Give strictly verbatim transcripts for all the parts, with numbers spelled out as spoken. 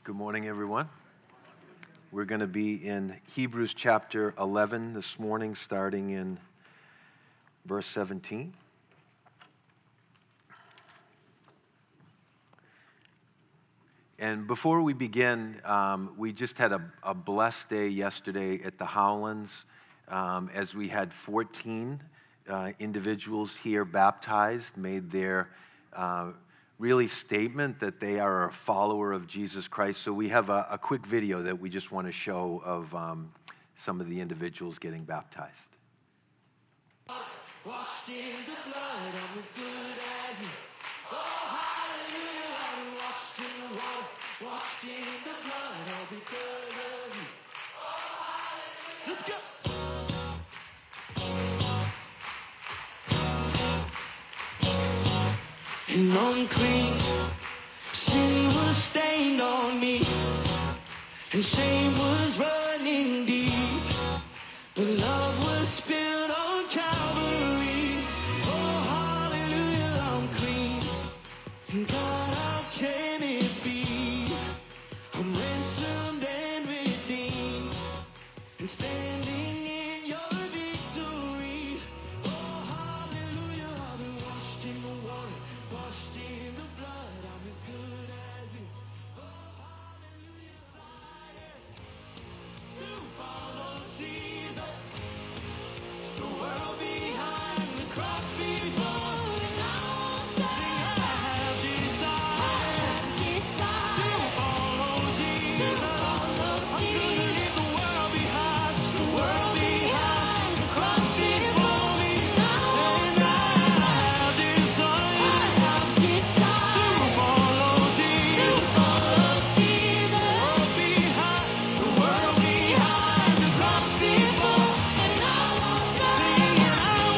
Good morning, everyone. We're going to be in Hebrews chapter eleven this morning, starting in verse seventeen. And before we begin, um, we just had a, a blessed day yesterday at the Howlands um, as we had fourteen uh, individuals here baptized, made their uh, really statement that they are a follower of Jesus Christ. So we have a, a quick video that we just want to show of um, some of the individuals getting baptized. Washed in the blood, I'm as good as new. Oh, hallelujah, I'll be washed in the water, washed in the blood, all because of you. Oh, hallelujah. Let's go. And unclean, sin was stained on me, and shame was running deep, but love was spilled on Calvary. Oh, hallelujah, I'm clean. And God, how can it be? I'm ransomed and redeemed, and standing in your victory. Oh, hallelujah, I've been washed in the water, washed in the blood. I'm as good as new. Oh, hallelujah, Friday, to follow Jesus. The world behind, the cross before, and now I'm saying I have decided to follow Jesus. I'm gonna leave the world behind, the world behind, the cross before me, and I have decided to follow Jesus. The world behind, the world behind, the cross before, and now I'm saying I.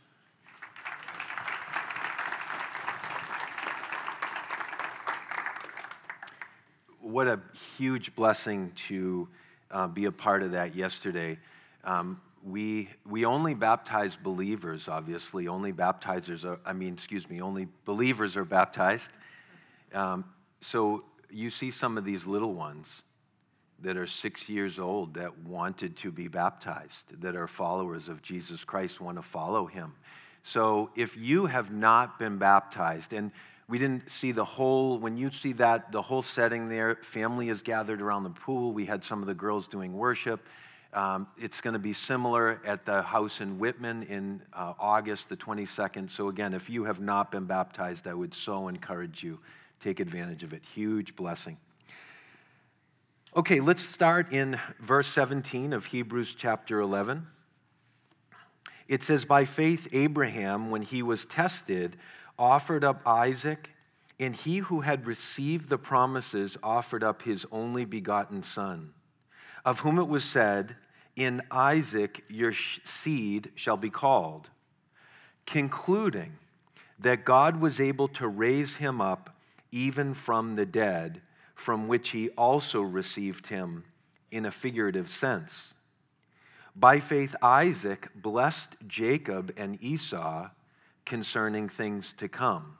What a huge blessing to uh, be a part of that yesterday. Um, we we only baptize believers, obviously. Only baptizers are, I mean, excuse me, only believers are baptized. Um, so you see some of these little ones that are six years old that wanted to be baptized, that are followers of Jesus Christ, want to follow him. So if you have not been baptized, and we didn't see the whole, when you see that, the whole setting there, family is gathered around the pool. We had some of the girls doing worship. Um, it's going to be similar at the house in Whitman in uh, August the twenty-second. So again, if you have not been baptized, I would so encourage you, take advantage of it. Huge blessing. Okay, let's start in verse seventeen of Hebrews chapter eleven. It says, "By faith Abraham, when he was tested, offered up Isaac, and he who had received the promises offered up his only begotten son, of whom it was said, 'In Isaac your seed shall be called,' concluding that God was able to raise him up even from the dead, from which he also received him in a figurative sense. By faith, Isaac blessed Jacob and Esau concerning things to come.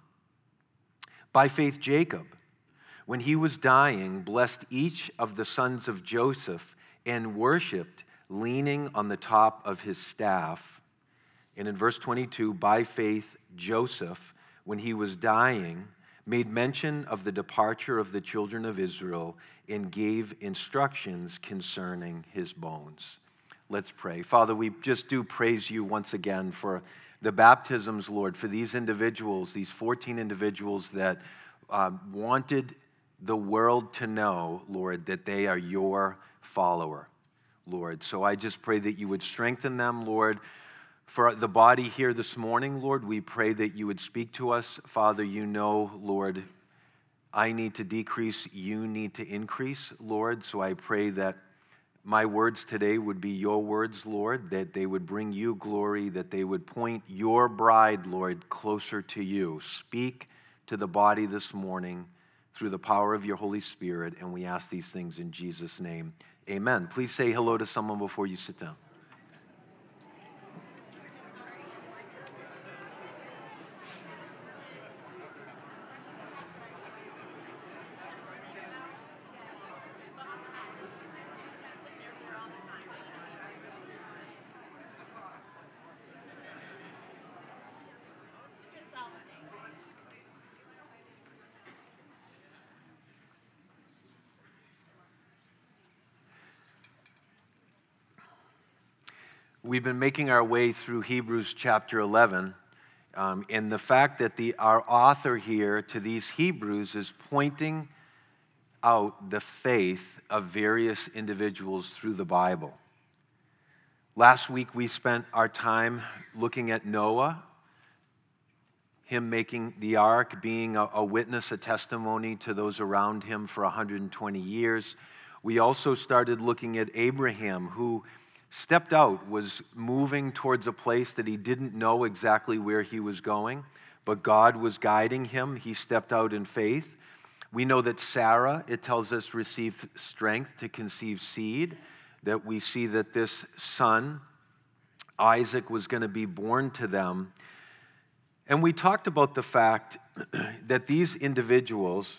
By faith, Jacob, when he was dying, blessed each of the sons of Joseph and worshiped, leaning on the top of his staff." And in verse twenty-two, by faith, Joseph, when he was dying, made mention of the departure of the children of Israel and gave instructions concerning his bones. Let's pray. Father, we just do praise you once again for the baptisms, Lord, for these individuals, these fourteen individuals that uh, wanted the world to know, Lord, that they are your follower, Lord. So I just pray that you would strengthen them, Lord. For the body here this morning, Lord, we pray that you would speak to us. Father, you know, Lord, I need to decrease, you need to increase, Lord. So I pray that my words today would be your words, Lord, that they would bring you glory, that they would point your bride, Lord, closer to you. Speak to the body this morning through the power of your Holy Spirit, and we ask these things in Jesus' name. Amen. Please say hello to someone before you sit down. We've been making our way through Hebrews chapter eleven, um, and the fact that the, our author here to these Hebrews is pointing out the faith of various individuals through the Bible. Last week we spent our time looking at Noah, him making the ark, being a, a witness, a testimony to those around him for one hundred twenty years. We also started looking at Abraham, who stepped out, was moving towards a place that he didn't know exactly where he was going, but God was guiding him. He stepped out in faith. We know that Sarah, it tells us, received strength to conceive seed, that we see that this son, Isaac, was going to be born to them. And we talked about the fact that these individuals,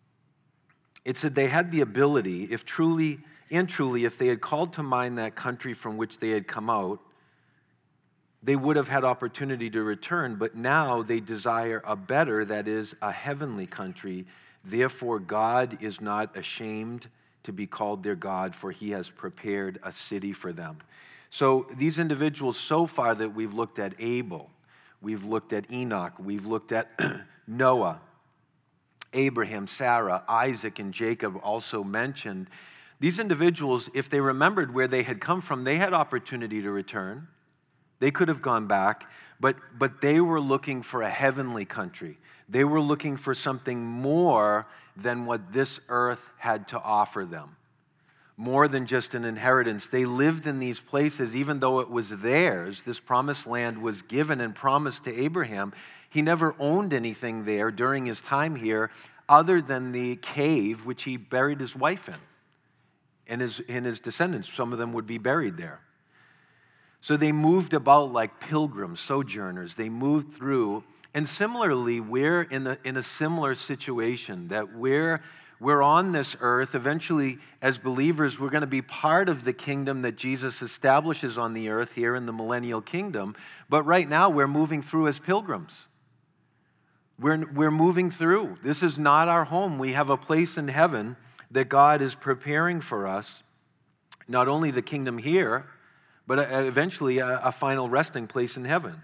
it said they had the ability, if truly and truly, if they had called to mind that country from which they had come out, they would have had opportunity to return, but now they desire a better, that is, a heavenly country. Therefore, God is not ashamed to be called their God, for he has prepared a city for them. So these individuals so far that we've looked at Abel, we've looked at Enoch, we've looked at Noah, Abraham, Sarah, Isaac, and Jacob also mentioned. These individuals, if they remembered where they had come from, they had opportunity to return. They could have gone back, but, but they were looking for a heavenly country. They were looking for something more than what this earth had to offer them, more than just an inheritance. They lived in these places, even though it was theirs. This promised land was given and promised to Abraham. He never owned anything there during his time here other than the cave which he buried his wife in. And his, and his descendants, some of them would be buried there. So they moved about like pilgrims, sojourners. They moved through. And similarly, we're in a, in a similar situation, that we're, we're on this earth. Eventually, as believers, we're going to be part of the kingdom that Jesus establishes on the earth here in the millennial kingdom. But right now, we're moving through as pilgrims. We're, we're moving through. This is not our home. We have a place in heaven that God is preparing for us, not only the kingdom here, but eventually a, a final resting place in heaven.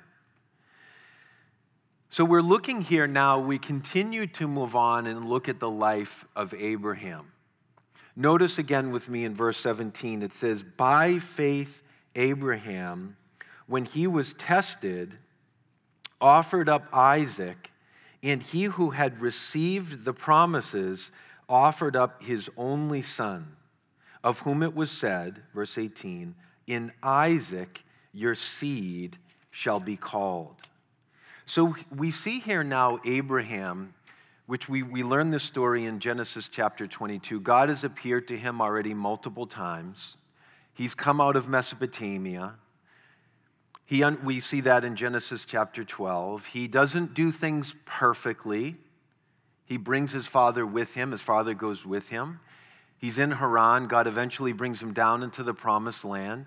So we're looking here now, we continue to move on and look at the life of Abraham. Notice again with me in verse seventeen, it says, by faith Abraham, when he was tested, offered up Isaac, and he who had received the promises offered up his only son, of whom it was said, verse eighteen, in Isaac your seed shall be called. So we see here now Abraham, which we, we learn this story in Genesis chapter twenty-two. God has appeared to him already multiple times. He's come out of Mesopotamia. He, we see that in Genesis chapter twelve. He doesn't do things perfectly. He brings his father with him. His father goes with him. He's in Haran. God eventually brings him down into the promised land.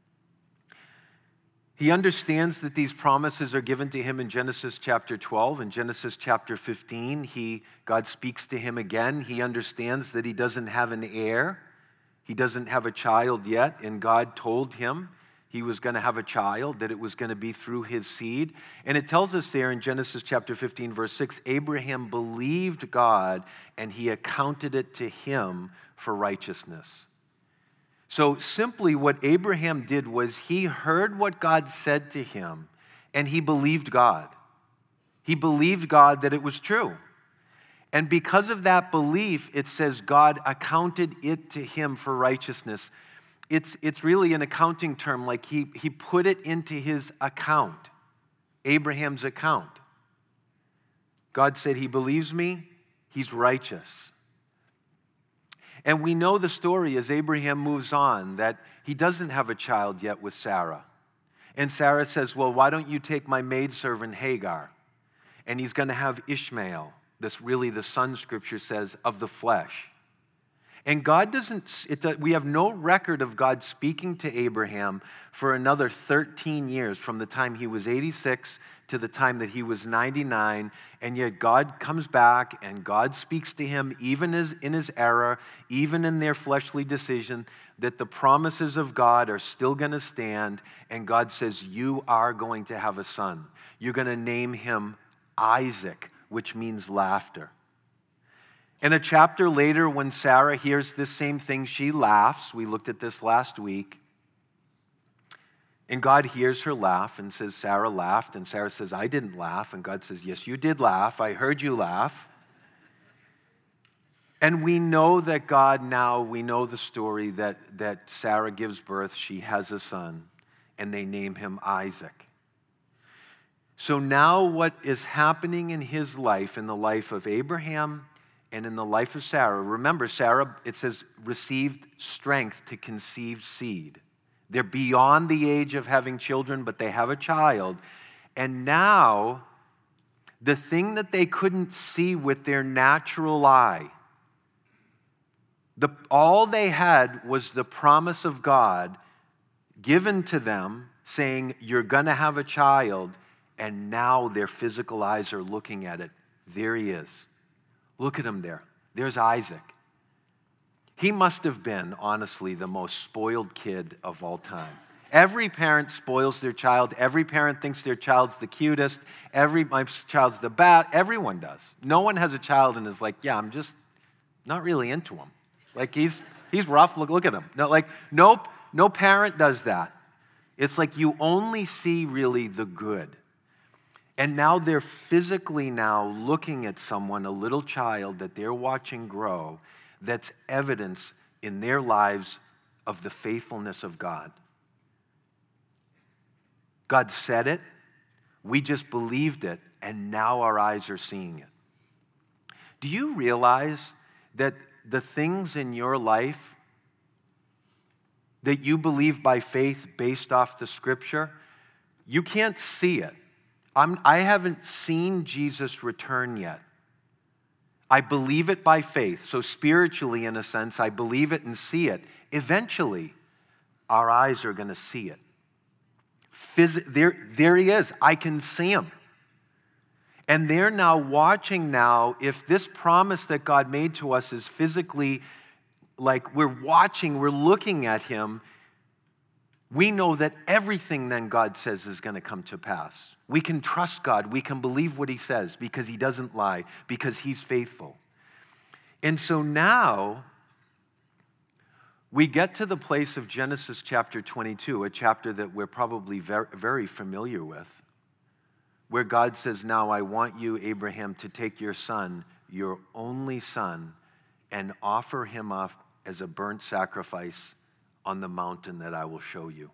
He understands that these promises are given to him in Genesis chapter twelve. In Genesis chapter fifteen, he, God speaks to him again. He understands that he doesn't have an heir. He doesn't have a child yet, and God told him he was going to have a child, that it was going to be through his seed. And it tells us there in Genesis chapter fifteen, verse six, Abraham believed God, and he accounted it to him for righteousness. So simply what Abraham did was he heard what God said to him, and he believed God. He believed God that it was true. And because of that belief, it says God accounted it to him for righteousness. It's, it's really an accounting term, like he, he put it into his account, Abraham's account. God said, he believes me, he's righteous. And we know the story as Abraham moves on, that he doesn't have a child yet with Sarah. And Sarah says, well, why don't you take my maidservant Hagar? And he's going to have Ishmael, this really the son, Scripture says, of the flesh. And God doesn't, it, we have no record of God speaking to Abraham for another thirteen years, from the time he was eighty-six to the time that he was ninety-nine, and yet God comes back and God speaks to him, even as in his error, even in their fleshly decision, that the promises of God are still going to stand, and God says, you are going to have a son. You're going to name him Isaac, which means laughter. And a chapter later, when Sarah hears this same thing, she laughs. We looked at this last week. And God hears her laugh and says, Sarah laughed. And Sarah says, I didn't laugh. And God says, yes, you did laugh. I heard you laugh. And we know that God now, we know the story that, that Sarah gives birth. She has a son, and they name him Isaac. So now what is happening in his life, in the life of Abraham and in the life of Sarah, remember, Sarah, it says, received strength to conceive seed. They're beyond the age of having children, but they have a child. And now, the thing that they couldn't see with their natural eye, the, all they had was the promise of God given to them, saying, you're going to have a child, and now their physical eyes are looking at it. There he is. Look at him there. There's Isaac. He must have been, honestly, the most spoiled kid of all time. Every parent spoils their child. Every parent thinks their child's the cutest. Every my child's the best. Everyone does. No one has a child and is like, yeah, I'm just not really into him. Like, he's he's rough. Look, look at him. No, like, nope, no parent does that. It's like you only see really the good. And now they're physically now looking at someone, a little child that they're watching grow, that's evidence in their lives of the faithfulness of God. God said it, we just believed it, and now our eyes are seeing it. Do you realize that the things in your life that you believe by faith based off the Scripture, you can't see it. I'm, I haven't seen Jesus return yet. I believe it by faith. So spiritually, in a sense, I believe it and see it. Eventually, our eyes are going to see it. Phys- there, there he is. I can see him. And they're now watching now if this promise that God made to us is physically, like we're watching, we're looking at him, we know that everything then God says is going to come to pass. We can trust God. We can believe what he says because he doesn't lie, because he's faithful. And so now we get to the place of Genesis chapter twenty-two, a chapter that we're probably very, very familiar with, where God says, now I want you, Abraham, to take your son, your only son, and offer him up as a burnt sacrifice on the mountain that I will show you.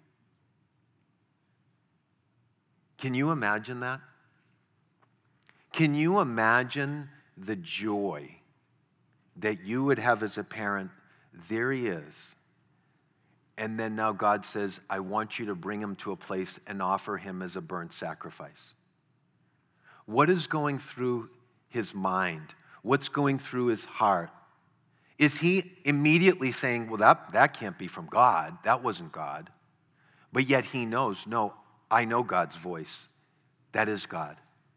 Can you imagine that? Can you imagine the joy that you would have as a parent? There he is. And then now God says, I want you to bring him to a place and offer him as a burnt sacrifice. What is going through his mind? What's going through his heart? Is he immediately saying, well, that, that can't be from God. That wasn't God. But yet he knows, no, I know God's voice. That is God.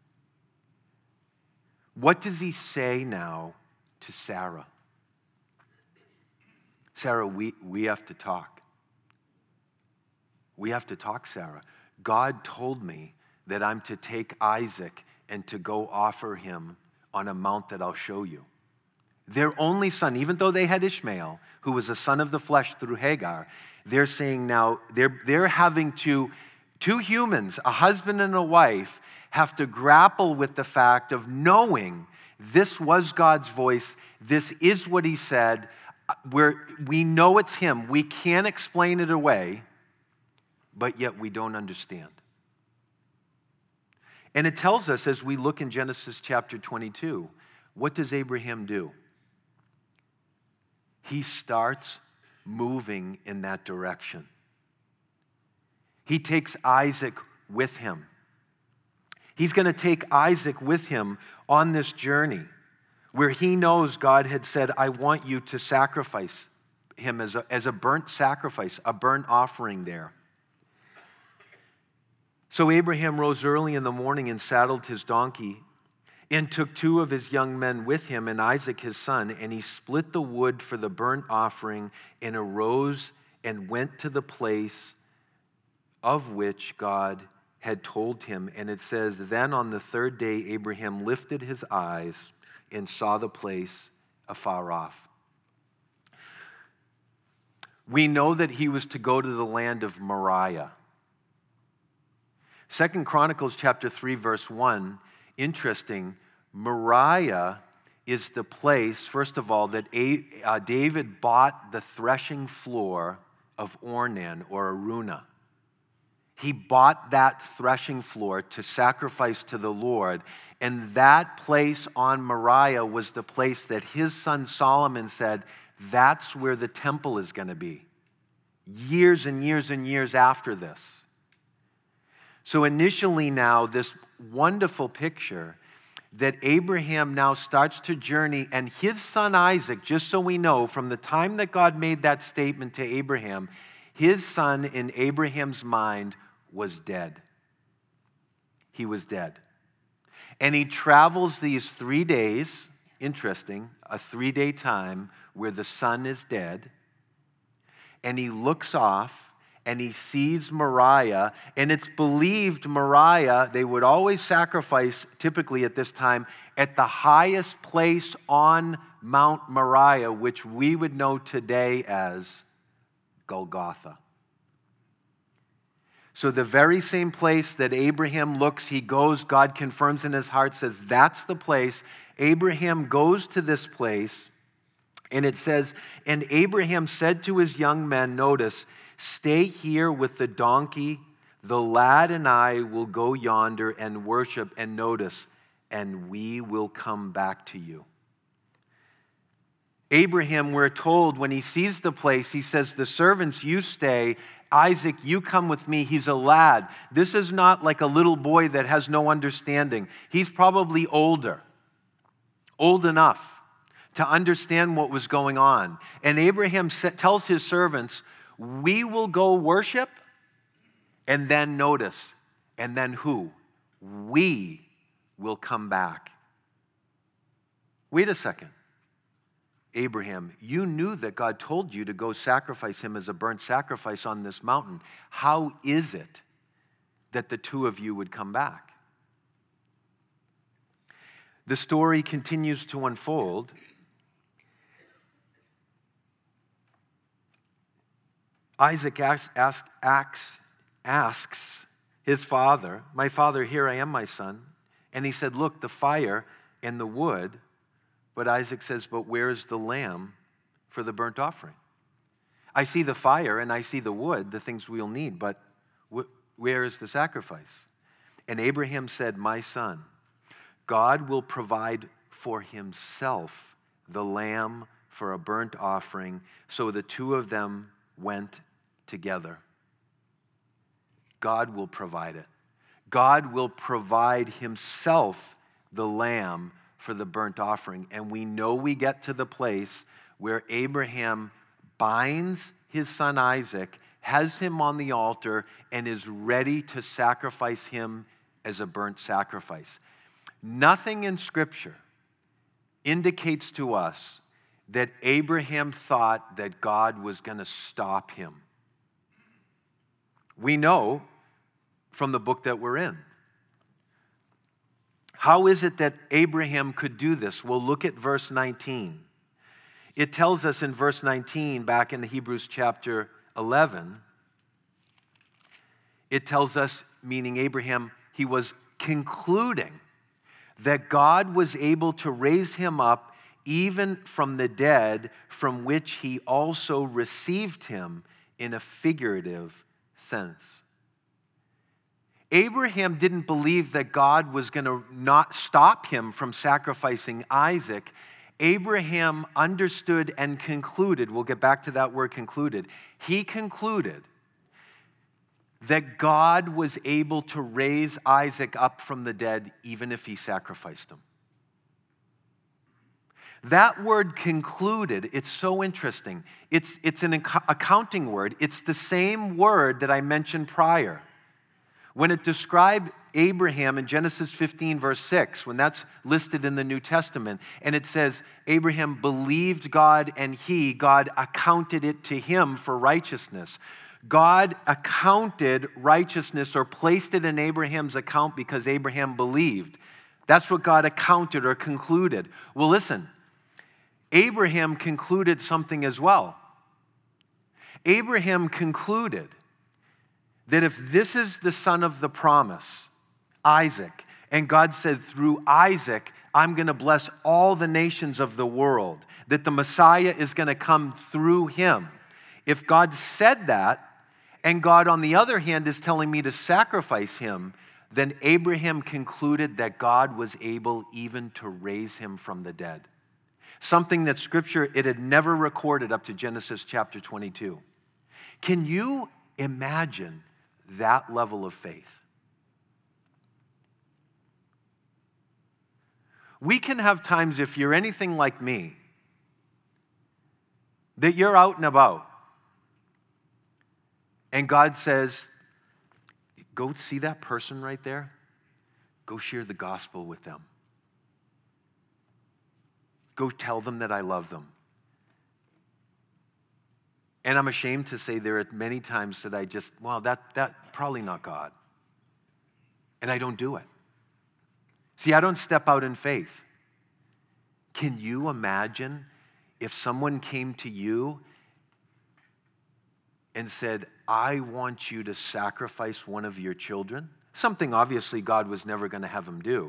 What does he say now to Sarah? Sarah, we, we have to talk. We have to talk, Sarah. God told me that I'm to take Isaac and to go offer him on a mount that I'll show you. Their only son, even though they had Ishmael, who was a son of the flesh through Hagar, they're saying now, they're, they're having to, two humans, a husband and a wife, have to grapple with the fact of knowing this was God's voice, this is what he said, We're, we know it's him, we can't explain it away, but yet we don't understand. And it tells us as we look in Genesis chapter twenty-two, what does Abraham do? He starts moving in that direction. He takes Isaac with him. He's going to take Isaac with him on this journey where he knows God had said, I want you to sacrifice him as a, as a burnt sacrifice, a burnt offering there. So Abraham rose early in the morning and saddled his donkey and took two of his young men with him and Isaac his son, and he split the wood for the burnt offering and arose and went to the place of which God had told him. And it says, then on the third day Abraham lifted his eyes and saw the place afar off. We know that he was to go to the land of Moriah. Second Chronicles chapter three, verse one, interesting, Moriah is the place, first of all, that A, uh, David bought the threshing floor of Ornan or Aruna. He bought that threshing floor to sacrifice to the Lord, and that place on Moriah was the place that his son Solomon said, that's where the temple is going to be. Years and years and years after this. So initially now, this wonderful picture that Abraham now starts to journey, and his son Isaac, just so we know, from the time that God made that statement to Abraham, his son in Abraham's mind was dead. He was dead. And he travels these three days, interesting, a three-day time where the sun is dead, and he looks off and he sees Moriah, and it's believed Moriah, they would always sacrifice, typically at this time, at the highest place on Mount Moriah, which we would know today as Golgotha. So the very same place that Abraham looks, he goes, God confirms in his heart, says, that's the place. Abraham goes to this place, and it says, and Abraham said to his young men, notice, stay here with the donkey, the lad and I will go yonder and worship, and notice, and we will come back to you. Abraham, we're told, when he sees the place, he says, the servants, you stay. Isaac, you come with me. He's a lad. This is not like a little boy that has no understanding. He's probably older, old enough to understand what was going on. And Abraham tells his servants, we will go worship, and then notice, and then who? We will come back. Wait a second. Abraham, you knew that God told you to go sacrifice him as a burnt sacrifice on this mountain. How is it that the two of you would come back? The story continues to unfold. Isaac asks, asks, asks, asks his father, my father, here I am, my son. And he said, look, the fire and the wood. But Isaac says, but where's the lamb for the burnt offering? I see the fire and I see the wood, the things we'll need, but wh- where is the sacrifice? And Abraham said, my son, God will provide for himself the lamb for a burnt offering. So the two of them went together. God will provide it. God will provide himself the lamb for the burnt offering. And we know we get to the place where Abraham binds his son Isaac, has him on the altar, and is ready to sacrifice him as a burnt sacrifice. Nothing in Scripture indicates to us that Abraham thought that God was going to stop him. We know from the book that we're in. How is it that Abraham could do this? Well, look at verse nineteen. It tells us in verse nineteen, back in Hebrews chapter eleven, it tells us, meaning Abraham, he was concluding that God was able to raise him up even from the dead, from which he also received him in a figurative sense. Abraham didn't believe that God was going to not stop him from sacrificing Isaac. Abraham understood and concluded, we'll get back to that word concluded, he concluded that God was able to raise Isaac up from the dead even if he sacrificed him. That word concluded, it's so interesting. It's, it's an accounting word. It's the same word that I mentioned prior. When it described Abraham in Genesis fifteen, verse six, when that's listed in the New Testament, and it says, Abraham believed God and he, God accounted it to him for righteousness. God accounted righteousness or placed it in Abraham's account because Abraham believed. That's what God accounted or concluded. Well, listen, Abraham concluded something as well. Abraham concluded that if this is the son of the promise, Isaac, and God said through Isaac, I'm going to bless all the nations of the world, that the Messiah is going to come through him. If God said that, and God, on the other hand, is telling me to sacrifice him, then Abraham concluded that God was able even to raise him from the dead. Something that Scripture, it had never recorded up to Genesis chapter twenty-two. Can you imagine that level of faith? We can have times, if you're anything like me, that you're out and about, and God says, go see that person right there. Go share the gospel with them. Go tell them that I love them. And I'm ashamed to say there are many times that I just, well, that that probably not God. And I don't do it. See, I don't step out in faith. Can you imagine if someone came to you and said, I want you to sacrifice one of your children? Something obviously God was never going to have him do.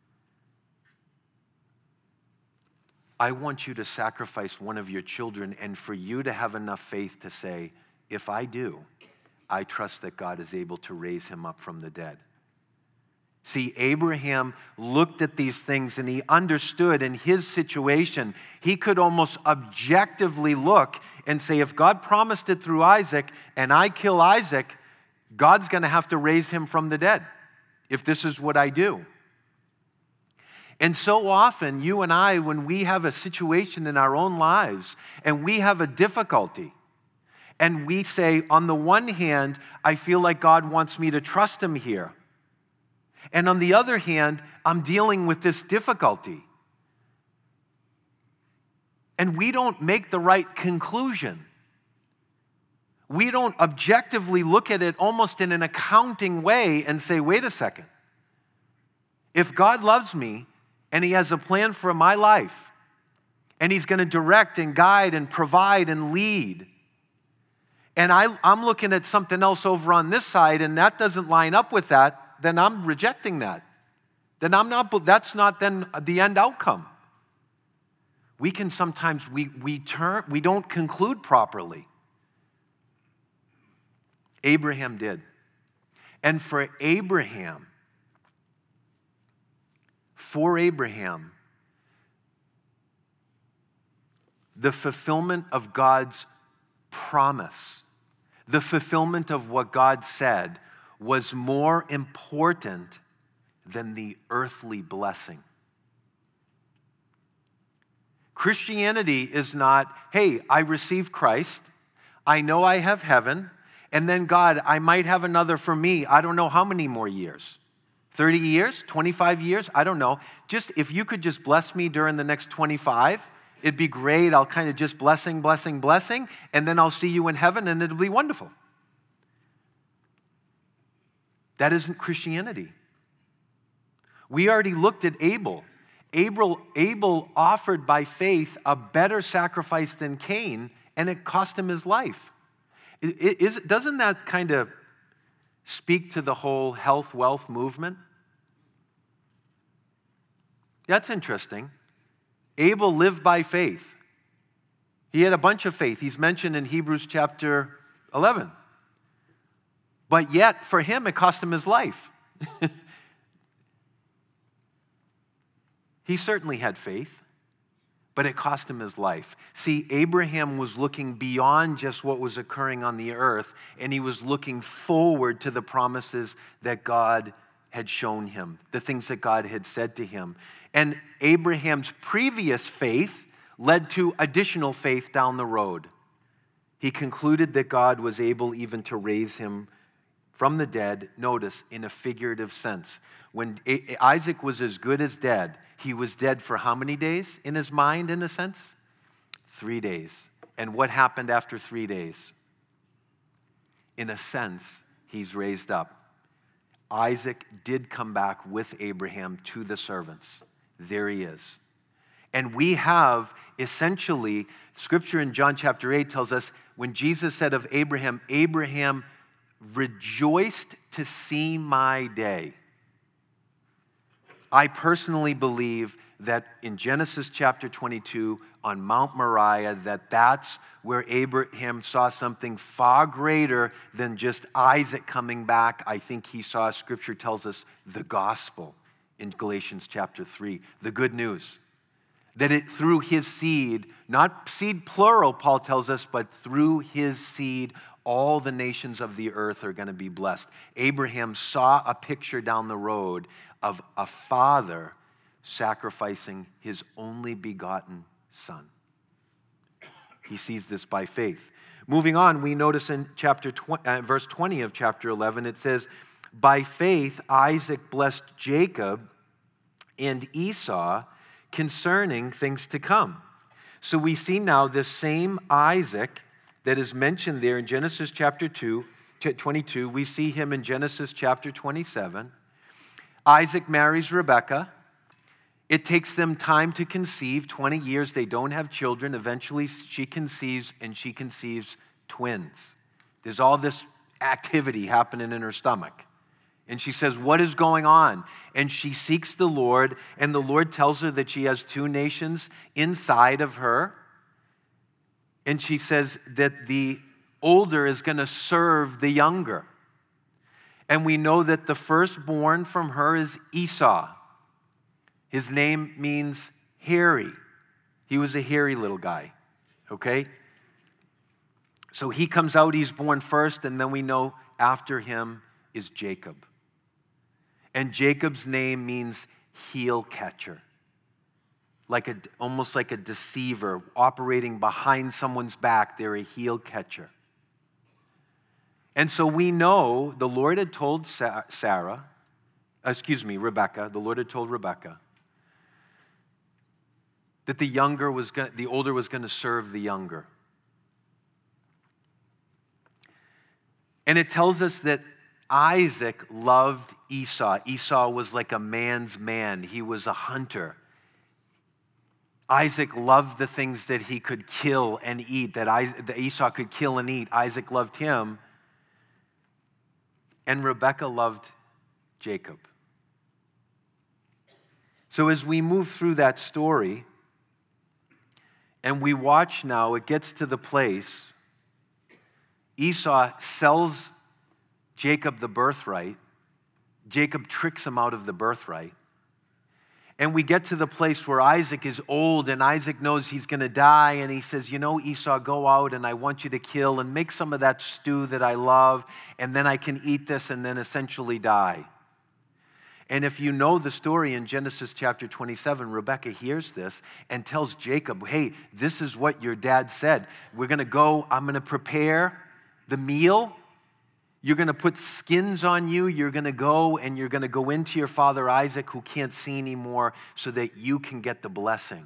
I want you to sacrifice one of your children, and for you to have enough faith to say, if I do, I trust that God is able to raise him up from the dead. See, Abraham looked at these things and he understood in his situation, he could almost objectively look and say, if God promised it through Isaac and I kill Isaac, God's going to have to raise him from the dead if this is what I do. And so often, you and I, when we have a situation in our own lives and we have a difficulty, and we say, on the one hand, I feel like God wants me to trust him here. And on the other hand, I'm dealing with this difficulty. And we don't make the right conclusion. We don't objectively look at it almost in an accounting way and say, wait a second. If God loves me and he has a plan for my life, and he's going to direct and guide and provide and lead, and I, I'm looking at something else over on this side and that doesn't line up with that, then I'm rejecting that. Then I'm not, that's not then the end outcome. We can sometimes, we, we turn, we don't conclude properly. Abraham did. And for Abraham, for Abraham, the fulfillment of God's promise, the fulfillment of what God said, was more important than the earthly blessing. Christianity is not, hey, I received Christ, I know I have heaven, and then God, I might have another for me, I don't know how many more years. thirty years, twenty-five years, I don't know. Just if you could just bless me during the next twenty-five, it'd be great. I'll kind of just blessing, blessing, blessing, and then I'll see you in heaven and it'll be wonderful. That isn't Christianity. We already looked at Abel. Abel, Abel offered by faith a better sacrifice than Cain, and it cost him his life. Is, doesn't that kind of speak to the whole health, wealth movement? That's interesting. Abel lived by faith. He had a bunch of faith. He's mentioned in Hebrews chapter eleven. But yet, for him, it cost him his life. He certainly had faith, but it cost him his life. See, Abraham was looking beyond just what was occurring on the earth, and he was looking forward to the promises that God had shown him, the things that God had said to him. And Abraham's previous faith led to additional faith down the road. He concluded that God was able even to raise him from the dead, notice, in a figurative sense. When Isaac was as good as dead, he was dead for how many days in his mind, in a sense? Three days. And what happened after three days? In a sense, he's raised up. Isaac did come back with Abraham to the servants. There he is. And we have essentially, Scripture in John chapter eight tells us, when Jesus said of Abraham, Abraham rejoiced to see my day. I personally believe that in Genesis chapter twenty-two on Mount Moriah, that that's where Abraham saw something far greater than just Isaac coming back. I think he saw, Scripture tells us, the gospel in Galatians chapter three, the good news. That it through his seed, not seed plural, Paul tells us, but through his seed, all the nations of the earth are going to be blessed. Abraham saw a picture down the road of a father sacrificing his only begotten son. He sees this by faith. Moving on, we notice in chapter twenty, uh, verse twenty of chapter eleven, it says, by faith Isaac blessed Jacob and Esau concerning things to come. So we see now this same Isaac that is mentioned there in Genesis chapter two, twenty-two. We see him in Genesis chapter twenty-seven. Isaac marries Rebekah. It takes them time to conceive, twenty years. They don't have children. Eventually she conceives, and she conceives twins. There's all this activity happening in her stomach. And she says, what is going on? And she seeks the Lord, and the Lord tells her that she has two nations inside of her. And she says that the older is going to serve the younger. And we know that the firstborn from her is Esau. His name means hairy. He was a hairy little guy, okay? So he comes out, he's born first, and then we know after him is Jacob. And Jacob's name means heel catcher. Like a, almost like a deceiver operating behind someone's back. They're a heel catcher. And so we know the Lord had told Sarah, excuse me, Rebekah, the Lord had told Rebekah that the younger was going, the older was going to serve the younger. And it tells us that Isaac loved Esau. Esau was like a man's man. He was a hunter. Isaac loved the things that he could kill and eat, that, Isaac, that Esau could kill and eat. Isaac loved him. And Rebekah loved Jacob. So as we move through that story, and we watch now, it gets to the place, Esau sells Jacob the birthright. Jacob tricks him out of the birthright. And we get to the place where Isaac is old, and Isaac knows he's going to die, and he says, you know, Esau, go out, and I want you to kill and make some of that stew that I love, and then I can eat this and then essentially die. And if you know the story in Genesis chapter twenty-seven, Rebekah hears this and tells Jacob, hey, this is what your dad said. We're going to go, I'm going to prepare the meal. You're going to put skins on you. You're going to go and you're going to go into your father Isaac, who can't see anymore, so that you can get the blessing.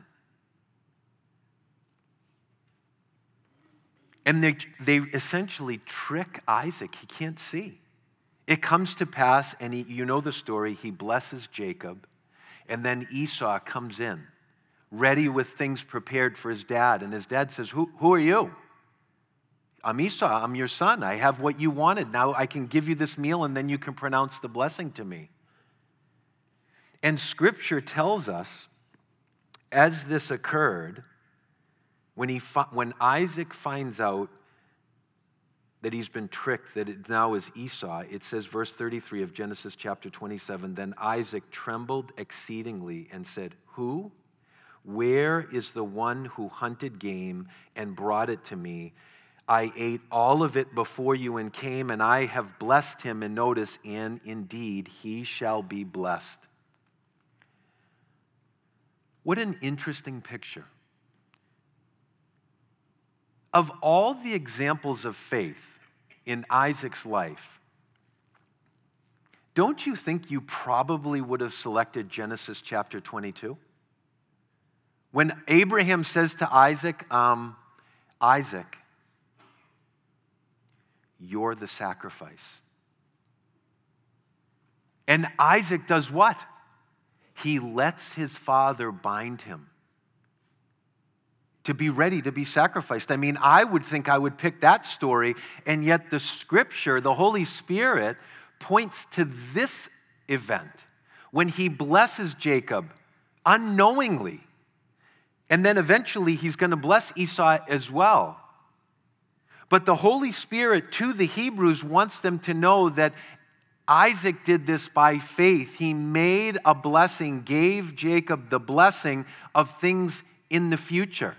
And they, they essentially trick Isaac. He can't see. It comes to pass, and he, you know the story, he blesses Jacob, and then Esau comes in, ready with things prepared for his dad. And his dad says, who, who are you? I'm Esau, I'm your son. I have what you wanted. Now I can give you this meal, and then you can pronounce the blessing to me. And Scripture tells us, as this occurred, when, he, when Isaac finds out that he's been tricked, that it now is Esau, it says, verse thirty-three of Genesis chapter twenty-seven, then Isaac trembled exceedingly and said, who? Where is the one who hunted game and brought it to me? I ate all of it before you and came, and I have blessed him. And notice, and indeed, he shall be blessed. What an interesting picture. Of all the examples of faith in Isaac's life, don't you think you probably would have selected Genesis chapter twenty-two? When Abraham says to Isaac, um, Isaac, you're the sacrifice. And Isaac does what? He lets his father bind him to be ready to be sacrificed. I mean, I would think I would pick that story, and yet the scripture, the Holy Spirit, points to this event when he blesses Jacob unknowingly. And then eventually he's going to bless Esau as well. But the Holy Spirit to the Hebrews wants them to know that Isaac did this by faith. He made a blessing, gave Jacob the blessing of things in the future.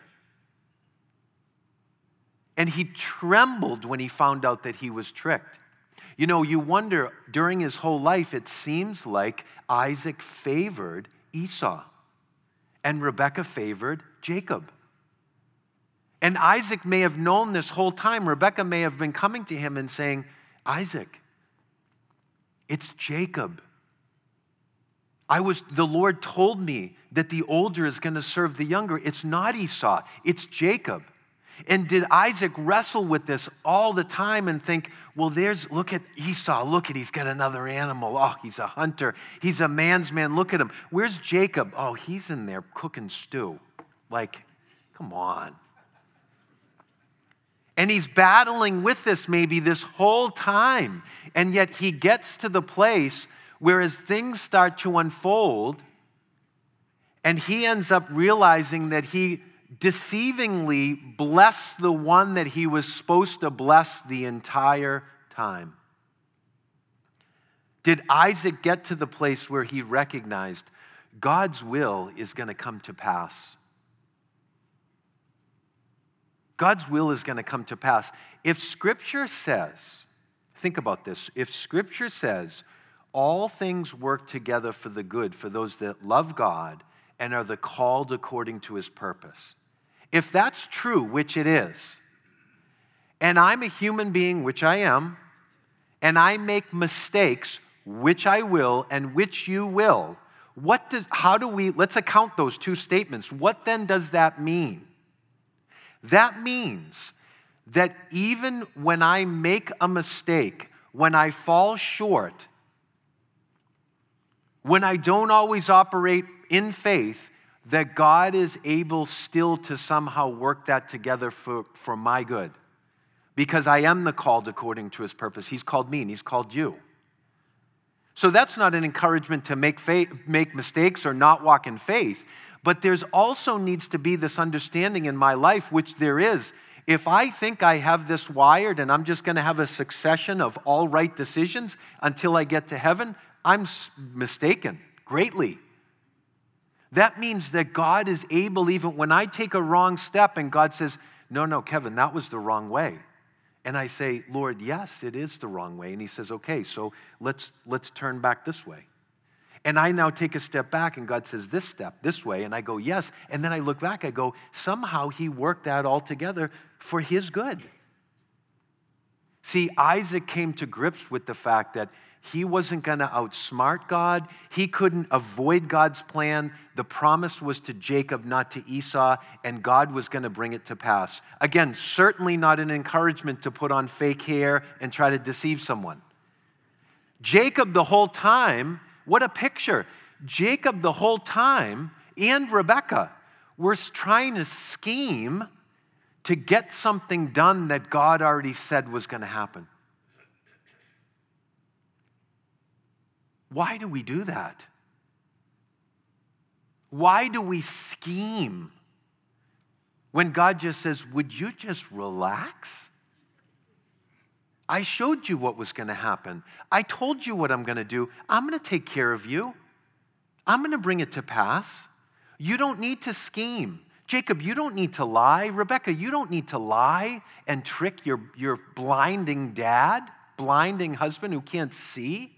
And he trembled when he found out that he was tricked. You know, you wonder, during his whole life, it seems like Isaac favored Esau and Rebekah favored Jacob. And Isaac may have known this whole time. Rebekah may have been coming to him and saying, Isaac, it's Jacob. I was, the Lord told me that the older is going to serve the younger. It's not Esau, it's Jacob. And did Isaac wrestle with this all the time and think, well, there's, look at Esau, look at, he's got another animal. Oh, he's a hunter. He's a man's man. Look at him. Where's Jacob? Oh, he's in there cooking stew. Like, come on. And he's battling with this maybe this whole time. And yet he gets to the place where as things start to unfold, and he ends up realizing that he deceivingly blessed the one that he was supposed to bless the entire time. Did Isaac get to the place where he recognized God's will is going to come to pass? God's will is going to come to pass. If Scripture says, think about this, if Scripture says all things work together for the good for those that love God and are the called according to his purpose. If that's true, which it is, and I'm a human being, which I am, and I make mistakes, which I will, and which you will, what does, how do we, let's account those two statements. What then does that mean? That means that even when I make a mistake, when I fall short, when I don't always operate in faith, that God is able still to somehow work that together for, for my good. Because I am the called according to his purpose. He's called me and he's called you. So that's not an encouragement to make faith, make mistakes or not walk in faith. But there's also needs to be this understanding in my life, which there is. If I think I have this wired and I'm just going to have a succession of all right decisions until I get to heaven, I'm mistaken greatly. That means that God is able, even when I take a wrong step and God says, no, no, Kevin, that was the wrong way. And I say, Lord, yes, it is the wrong way. And he says, okay, so let's let's turn back this way. And I now take a step back and God says, this step, this way. And I go, yes. And then I look back, I go, somehow he worked that all together for his good. See, Isaac came to grips with the fact that he wasn't going to outsmart God. He couldn't avoid God's plan. The promise was to Jacob, not to Esau, and God was going to bring it to pass. Again, certainly not an encouragement to put on fake hair and try to deceive someone. Jacob the whole time, what a picture. Jacob the whole time and Rebekah were trying to scheme to get something done that God already said was going to happen. Why do we do that? Why do we scheme when God just says, would you just relax? I showed you what was going to happen. I told you what I'm going to do. I'm going to take care of you. I'm going to bring it to pass. You don't need to scheme. Jacob, you don't need to lie. Rebekah, you don't need to lie and trick your, your blinding dad, blinding husband who can't see.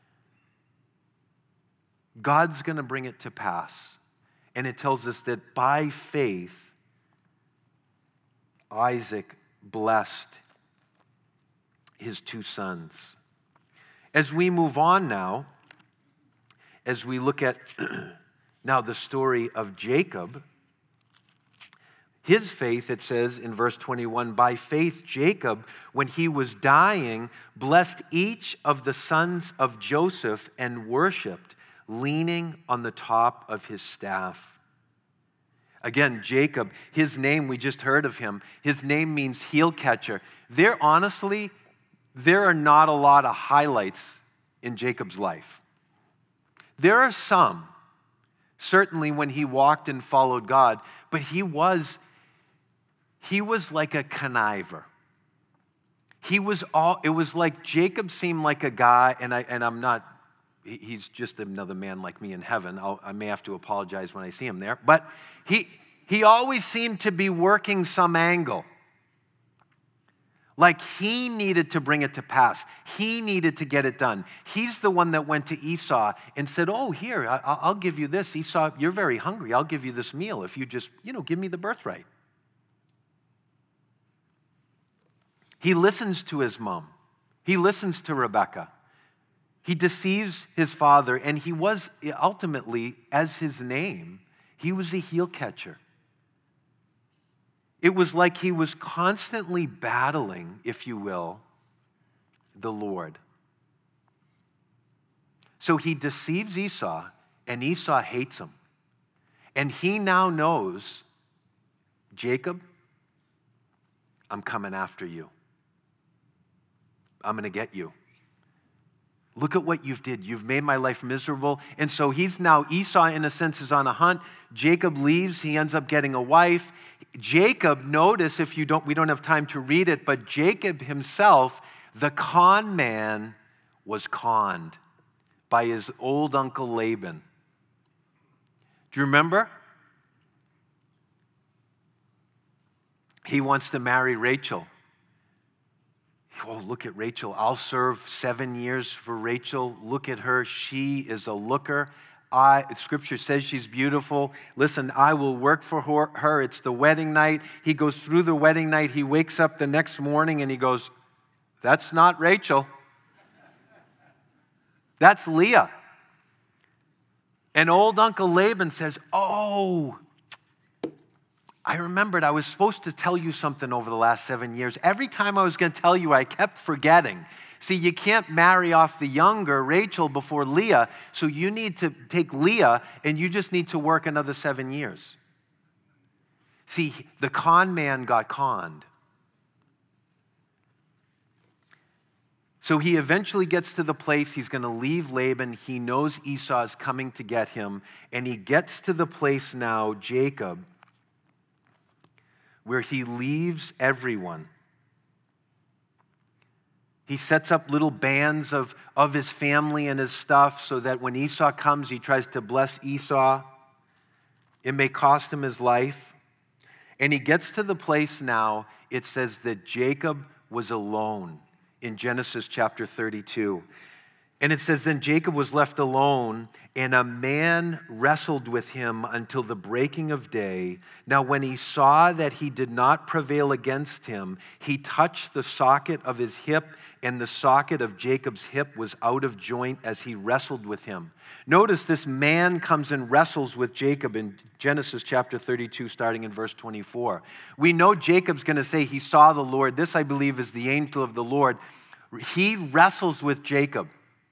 God's going to bring it to pass. And it tells us that by faith, Isaac blessed his two sons. As we move on now, as we look at now the story of Jacob, his faith, it says in verse twenty-one, by faith Jacob, when he was dying, blessed each of the sons of Joseph and worshiped, leaning on the top of his staff. Again, Jacob, his name, we just heard of him, his name means heel catcher. There, honestly, there are not a lot of highlights in Jacob's life. There are some, certainly when he walked and followed God, but he was He was like a conniver. He was all, it was like Jacob seemed like a guy, and, I, and I'm not, he's just another man like me in heaven. I'll, I may have to apologize when I see him there. But he, he always seemed to be working some angle. Like he needed to bring it to pass. He needed to get it done. He's the one that went to Esau and said, oh, here, I, I'll give you this. Esau, you're very hungry. I'll give you this meal if you just, you know, give me the birthright. He listens to his mom. He listens to Rebekah. He deceives his father, and he was ultimately, as his name, he was a heel catcher. It was like he was constantly battling, if you will, the Lord. So he deceives Esau, and Esau hates him. And he now knows, Jacob, I'm coming after you. I'm going to get you. Look at what you've did. You've made my life miserable. And so he's now, Esau in a sense is on a hunt. Jacob leaves. He ends up getting a wife. Jacob, notice if you don't, we don't have time to read it, but Jacob himself, the con man, was conned by his old uncle Laban. Do you remember? He wants to marry Rachel. Oh, look at Rachel. I'll serve seven years for Rachel. Look at her. She is a looker. I, Scripture says she's beautiful. Listen, I will work for her, her. It's the wedding night. He goes through the wedding night. He wakes up the next morning and he goes, that's not Rachel. That's Leah. And old Uncle Laban says, oh, I remembered I was supposed to tell you something over the last seven years. Every time I was going to tell you, I kept forgetting. See, you can't marry off the younger Rachel before Leah, so you need to take Leah, and you just need to work another seven years. See, the con man got conned. So he eventually gets to the place he's going to leave Laban. He knows Esau is coming to get him, and he gets to the place now, Jacob, where he leaves everyone. He sets up little bands of, of his family and his stuff so that when Esau comes, he tries to bless Esau. It may cost him his life. And he gets to the place now, it says that Jacob was alone in Genesis chapter thirty-two. And it says, then Jacob was left alone, and a man wrestled with him until the breaking of day. Now when he saw that he did not prevail against him, he touched the socket of his hip, and the socket of Jacob's hip was out of joint as he wrestled with him. Notice this man comes and wrestles with Jacob in Genesis chapter thirty-two, starting in verse twenty-four. We know Jacob's going to say he saw the Lord. This, I believe, is the angel of the Lord. He wrestles with Jacob.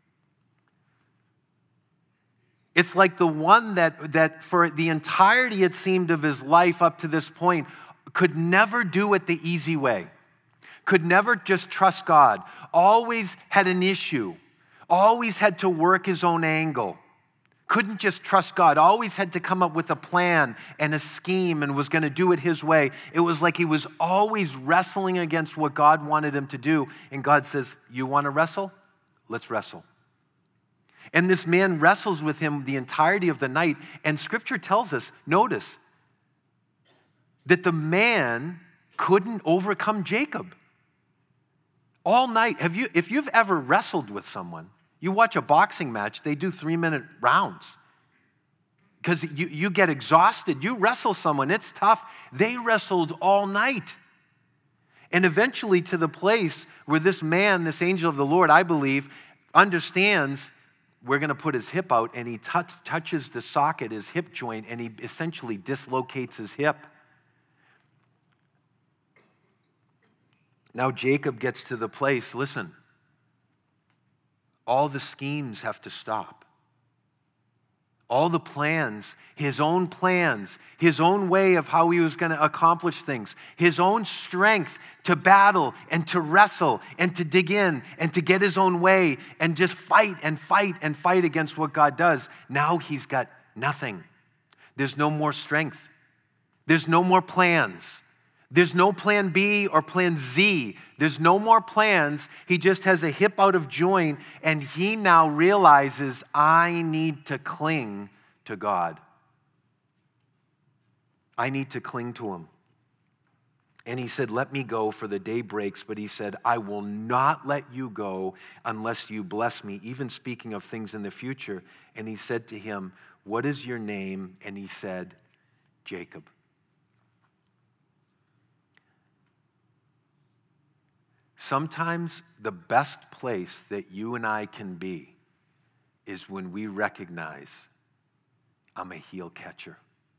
It's like the one that, that for the entirety, it seemed, of his life up to this point, could never do it the easy way, could never just trust God, always had an issue, always had to work his own angle, couldn't just trust God, always had to come up with a plan and a scheme and was going to do it his way. It was like he was always wrestling against what God wanted him to do. And God says, you want to wrestle? Let's wrestle. And this man wrestles with him the entirety of the night. And Scripture tells us, notice, that the man couldn't overcome Jacob. All night. Have you, if you've ever wrestled with someone, you watch a boxing match, they do three-minute rounds. Because you, you get exhausted. You wrestle someone, it's tough. They wrestled all night. And eventually to the place where this man, this angel of the Lord, I believe, understands we're going to put his hip out, and he touch, touches the socket, his hip joint, and he essentially dislocates his hip. Now Jacob gets to the place, listen, all the schemes have to stop. All the plans, his own plans, his own way of how he was going to accomplish things, his own strength to battle and to wrestle and to dig in and to get his own way and just fight and fight and fight against what God does. Now he's got nothing. There's no more strength. There's no more plans. There's no plan B or plan Z. There's no more plans. He just has a hip out of joint, and he now realizes, I need to cling to God. I need to cling to him. And he said, let me go, for the day breaks. But he said, I will not let you go unless you bless me, even speaking of things in the future. And he said to him, what is your name? And he said, Jacob. Sometimes the best place that you and I can be is when we recognize I'm a heel catcher.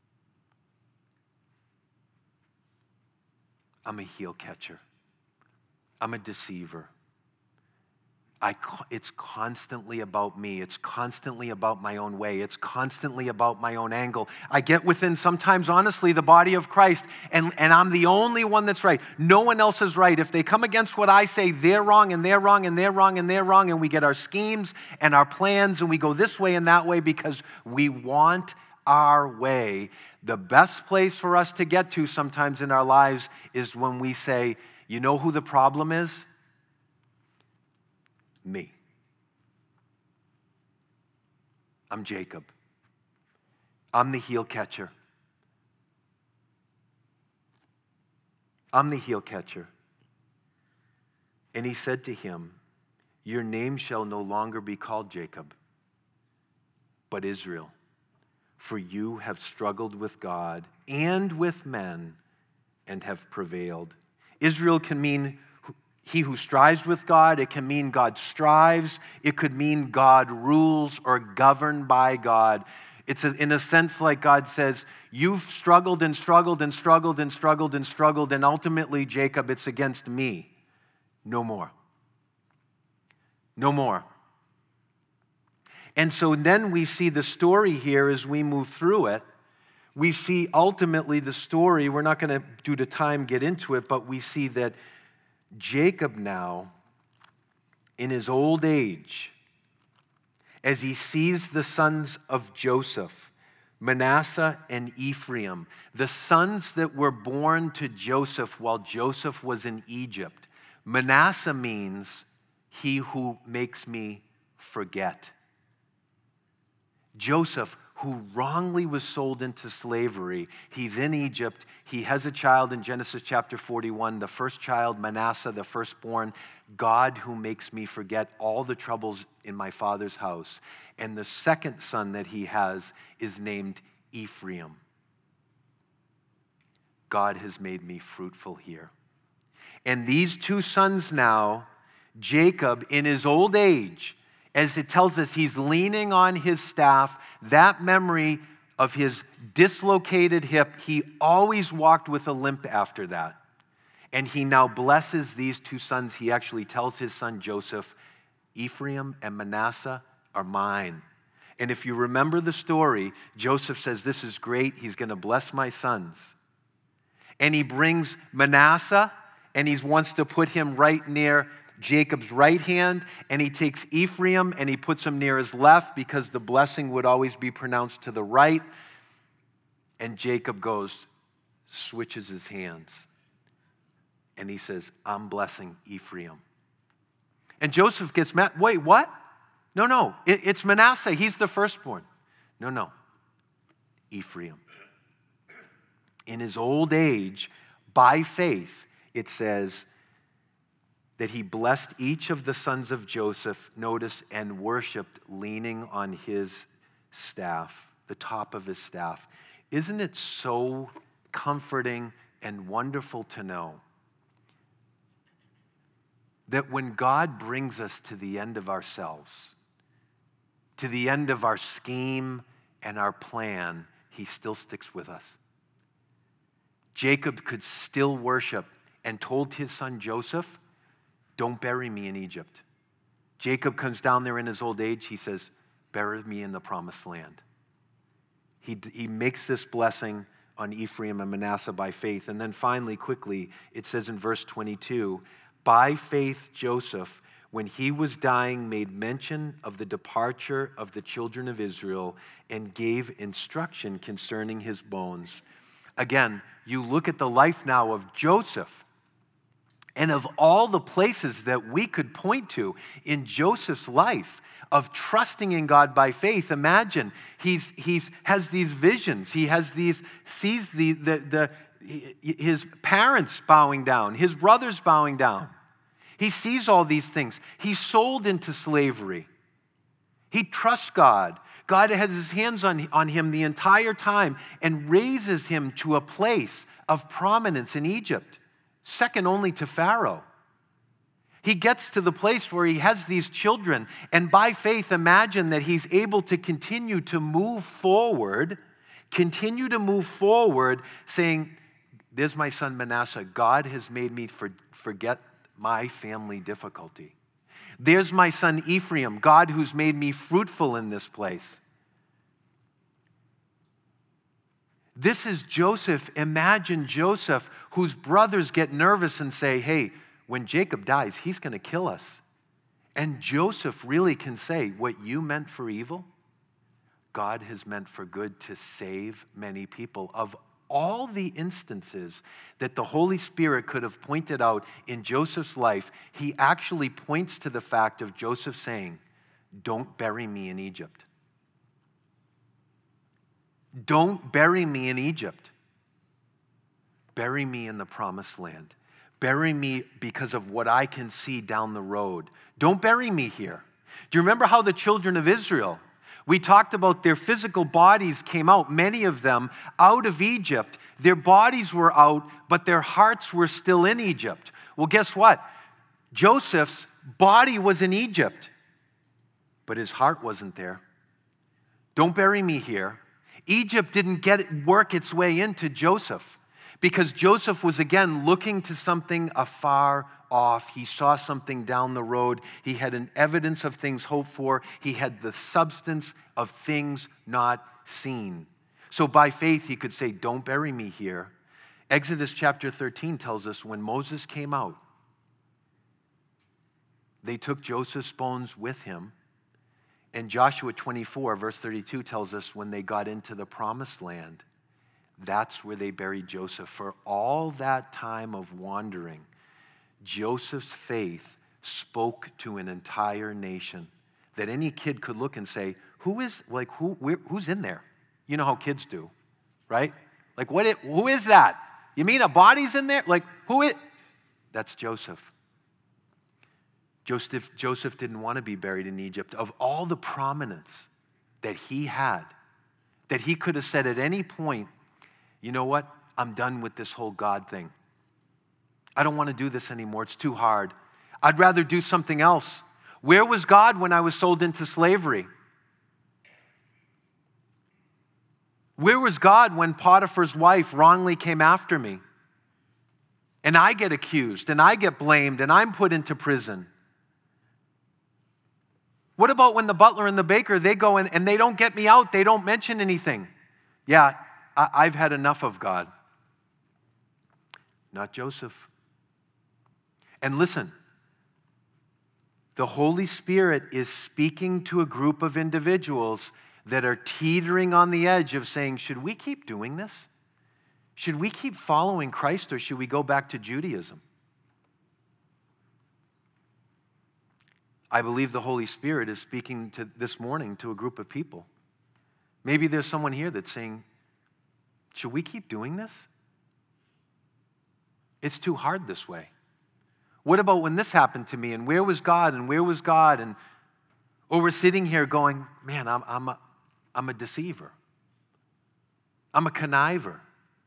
I'm a heel catcher. I'm a deceiver. I, it's constantly about me. It's constantly about my own way. It's constantly about my own angle. I get within sometimes, honestly, the body of Christ, and, and I'm the only one that's right. No one else is right. If they come against what I say, they're wrong, and they're wrong, and they're wrong, and they're wrong, and we get our schemes and our plans, and we go this way and that way because we want our way. The best place for us to get to sometimes in our lives is when we say, you know who the problem is? Me. I'm Jacob. I'm the heel catcher. I'm the heel catcher. And he said to him, your name shall no longer be called Jacob, but Israel, for you have struggled with God and with men and have prevailed. Israel can mean he who strives with God. It can mean God strives. It could mean God rules or governed by God. It's a, in a sense like God says, you've struggled and struggled and struggled and struggled and struggled, and ultimately, Jacob, it's against me. No more. No more. And so then we see the story here as we move through it. We see ultimately the story, we're not going to, due to time, get into it, but we see that Jacob now, in his old age, as he sees the sons of Joseph, Manasseh and Ephraim, the sons that were born to Joseph while Joseph was in Egypt. Manasseh means he who makes me forget. Joseph, who wrongly was sold into slavery. He's in Egypt. He has a child in Genesis chapter forty-one, the first child, Manasseh, the firstborn. God who makes me forget all the troubles in my father's house. And the second son that he has is named Ephraim. God has made me fruitful here. And these two sons now, Jacob in his old age, as it tells us he's leaning on his staff, that memory of his dislocated hip, he always walked with a limp after that. And he now blesses these two sons. He actually tells his son Joseph, Ephraim and Manasseh are mine. And if you remember the story, Joseph says, this is great. He's going to bless my sons. And he brings Manasseh, and he wants to put him right near Jacob's right hand, and he takes Ephraim and he puts him near his left because the blessing would always be pronounced to the right. And Jacob goes, switches his hands, and he says, I'm blessing Ephraim. And Joseph gets mad. Wait, what? No, no, it, it's Manasseh. He's the firstborn. No, no, Ephraim. In his old age, by faith, it says that he blessed each of the sons of Joseph, notice, and worshiped leaning on his staff, the top of his staff. Isn't it so comforting and wonderful to know that when God brings us to the end of ourselves, to the end of our scheme and our plan, he still sticks with us. Jacob could still worship and told his son Joseph, don't bury me in Egypt. Jacob comes down there in his old age. He says, bury me in the promised land. He, he makes this blessing on Ephraim and Manasseh by faith. And then finally, quickly, it says in verse twenty-two, by faith Joseph, when he was dying, made mention of the departure of the children of Israel and gave instruction concerning his bones. Again, you look at the life now of Joseph, and of all the places that we could point to in Joseph's life of trusting in God by faith, imagine he's he's has these visions. He has these sees the the the his parents bowing down, his brothers bowing down. He sees all these things. He's sold into slavery. He trusts God. God has his hands on, on him the entire time and raises him to a place of prominence in Egypt, second only to Pharaoh. He gets to the place where he has these children, and by faith, imagine that he's able to continue to move forward, continue to move forward, saying, there's my son Manasseh. God has made me for, forget my family difficulty. There's my son Ephraim, God who's made me fruitful in this place. This is Joseph. Imagine Joseph, whose brothers get nervous and say, hey, when Jacob dies, he's going to kill us. And Joseph really can say, what you meant for evil, God has meant for good to save many people. Of all the instances that the Holy Spirit could have pointed out in Joseph's life, he actually points to the fact of Joseph saying, don't bury me in Egypt. Don't bury me in Egypt. Bury me in the promised land. Bury me because of what I can see down the road. Don't bury me here. Do you remember how the children of Israel, we talked about their physical bodies came out, many of them, out of Egypt. Their bodies were out, but their hearts were still in Egypt. Well, guess what? Joseph's body was in Egypt, but his heart wasn't there. Don't bury me here. Egypt didn't get it, work its way into Joseph because Joseph was again looking to something afar off. He saw something down the road. He had an evidence of things hoped for. He had the substance of things not seen. So by faith, he could say, don't bury me here. Exodus chapter thirteen tells us when Moses came out, they took Joseph's bones with him. And Joshua twenty-four, verse thirty-two tells us when they got into the promised land, that's where they buried Joseph. For all that time of wandering, Joseph's faith spoke to an entire nation that any kid could look and say, who is, like, who, where, who's in there? You know how kids do, right? Like, what? It, who is that? You mean a body's in there? Like, who is? That's Joseph. Joseph, Joseph didn't want to be buried in Egypt. Of all the prominence that he had, that he could have said at any point, you know what? I'm done with this whole God thing. I don't want to do this anymore. It's too hard. I'd rather do something else. Where was God when I was sold into slavery? Where was God when Potiphar's wife wrongly came after me? And I get accused, and I get blamed, and I'm put into prison. What about when the butler and the baker, they go in and they don't get me out, they don't mention anything? Yeah, I- I've had enough of God. Not Joseph. And listen, the Holy Spirit is speaking to a group of individuals that are teetering on the edge of saying, should we keep doing this? Should we keep following Christ, or should we go back to Judaism? I believe the Holy Spirit is speaking to this morning to a group of people. Maybe there's someone here that's saying, should we keep doing this? It's too hard this way. What about when this happened to me? And where was God? And where was God? And or we're sitting here going, man, I'm, I'm, a, I'm a deceiver. I'm a conniver.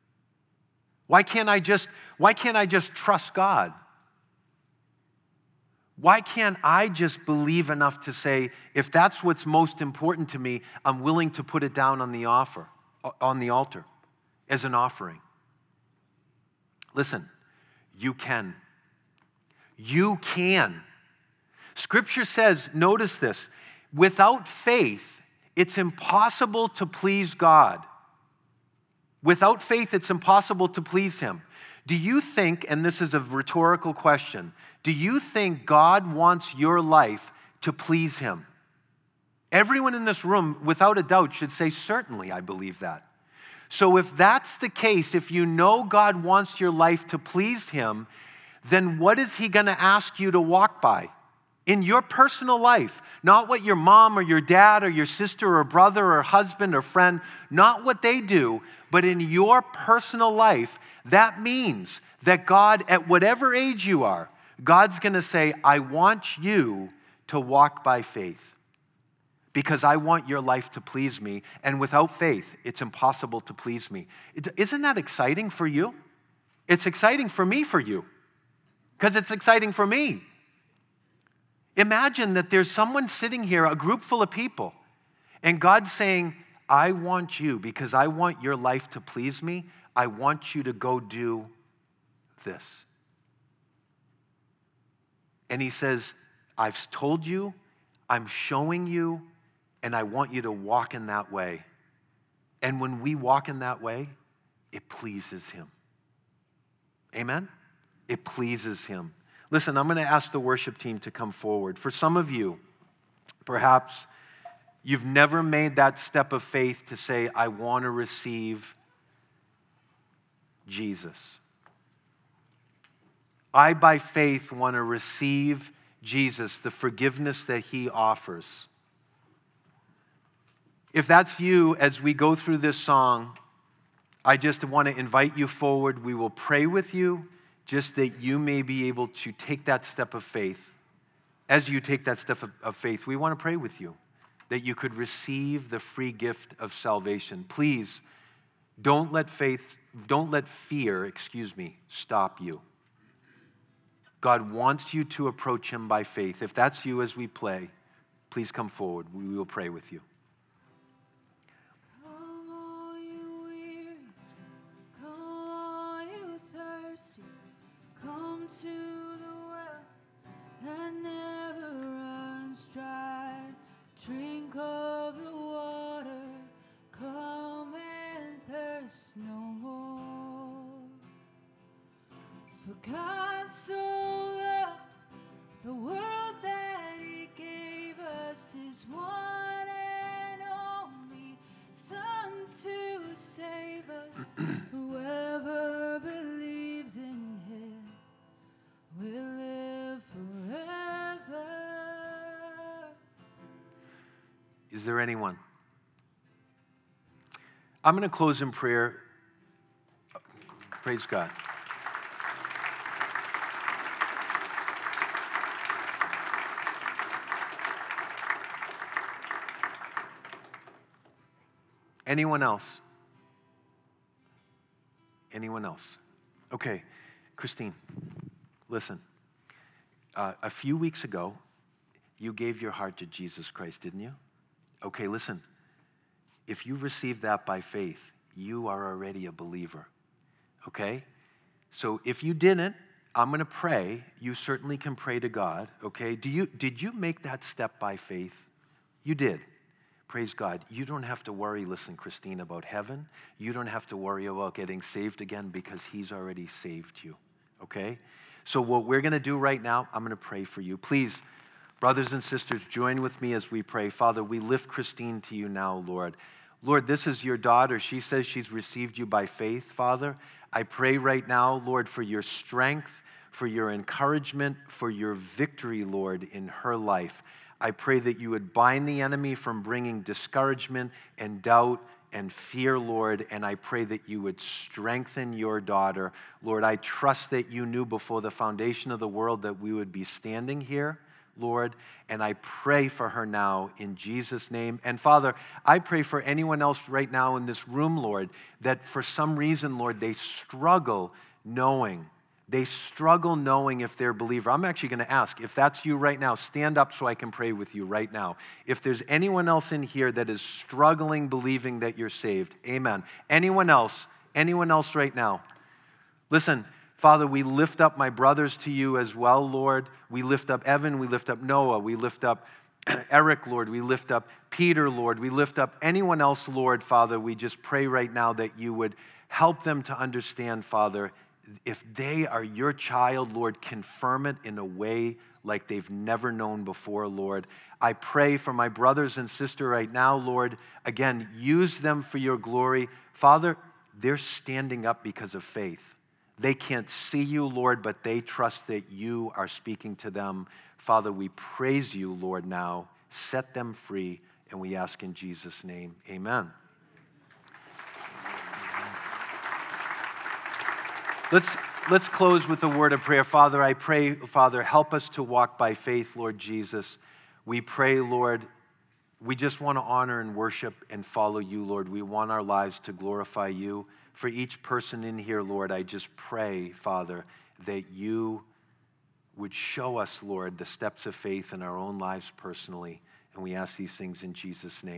Why can't I just, why can't I just trust God? Why can't I just believe enough to say, if that's what's most important to me, I'm willing to put it down on the offer, on the altar as an offering? Listen, you can. You can. Scripture says, notice this, without faith, it's impossible to please God. Without faith, it's impossible to please Him. Do you think, and this is a rhetorical question, do you think God wants your life to please Him? Everyone in this room, without a doubt, should say, certainly, I believe that. So if that's the case, if you know God wants your life to please Him, then what is He going to ask you to walk by? In your personal life, not what your mom or your dad or your sister or brother or husband or friend, not what they do, but in your personal life, that means that God, at whatever age you are, God's going to say, I want you to walk by faith because I want your life to please me, and without faith, it's impossible to please me. Isn't that exciting for you? It's exciting for me for you because it's exciting for me. Imagine that there's someone sitting here, a group full of people, and God's saying, I want you, because I want your life to please me, I want you to go do this. And He says, I've told you, I'm showing you, and I want you to walk in that way. And when we walk in that way, it pleases Him. Amen? It pleases Him. Listen, I'm going to ask the worship team to come forward. For some of you, perhaps you've never made that step of faith to say, I want to receive Jesus. I, by faith, want to receive Jesus, the forgiveness that He offers. If that's you, as we go through this song, I just want to invite you forward. We will pray with you, just that you may be able to take that step of faith. As you take that step of, of faith, we want to pray with you, that you could receive the free gift of salvation. Please, don't let faith, don't let fear, excuse me, stop you. God wants you to approach Him by faith. If that's you as we play, please come forward. We will pray with you. Come all you weary, come all you thirsty, come to the well that never runs dry. Drink of the water, come and thirst no more. For God so loved the world that He gave us His one and only Son to save us. Whoever believes in Him will live forever. Is there anyone? I'm going to close in prayer. Praise God. Anyone else? Anyone else? Okay, Christine, listen. Uh, a few weeks ago, you gave your heart to Jesus Christ, didn't you? Okay, listen. If you received that by faith, you are already a believer. Okay? So if you didn't, I'm going to pray. You certainly can pray to God. Okay? Do you did you make that step by faith? You did. Praise God. You don't have to worry, listen, Christine, about heaven. You don't have to worry about getting saved again because He's already saved you. Okay? So what we're going to do right now, I'm going to pray for you. Please, brothers and sisters, join with me as we pray. Father, we lift Christine to you now, Lord. Lord, this is your daughter. She says she's received you by faith, Father. I pray right now, Lord, for your strength, for your encouragement, for your victory, Lord, in her life. I pray that you would bind the enemy from bringing discouragement and doubt and fear, Lord, and I pray that you would strengthen your daughter. Lord, I trust that you knew before the foundation of the world that we would be standing here, Lord, and I pray for her now in Jesus' name. And Father, I pray for anyone else right now in this room, Lord, that for some reason, Lord, they struggle knowing They struggle knowing if they're a believer. I'm actually going to ask, if that's you right now, stand up so I can pray with you right now. If there's anyone else in here that is struggling believing that you're saved, amen. Anyone else? Anyone else right now? Listen, Father, we lift up my brothers to you as well, Lord. We lift up Evan, we lift up Noah, we lift up Eric, Lord. We lift up Peter, Lord. We lift up anyone else, Lord, Father. We just pray right now that you would help them to understand, Father, if they are your child, Lord, confirm it in a way like they've never known before, Lord. I pray for my brothers and sister right now, Lord. Again, use them for your glory. Father, they're standing up because of faith. They can't see you, Lord, but they trust that you are speaking to them. Father, we praise you, Lord, now. Set them free, and we ask in Jesus' name, amen. Let's, let's close with a word of prayer. Father, I pray, Father, help us to walk by faith, Lord Jesus. We pray, Lord, we just want to honor and worship and follow you, Lord. We want our lives to glorify you. For each person in here, Lord, I just pray, Father, that you would show us, Lord, the steps of faith in our own lives personally. And we ask these things in Jesus' name.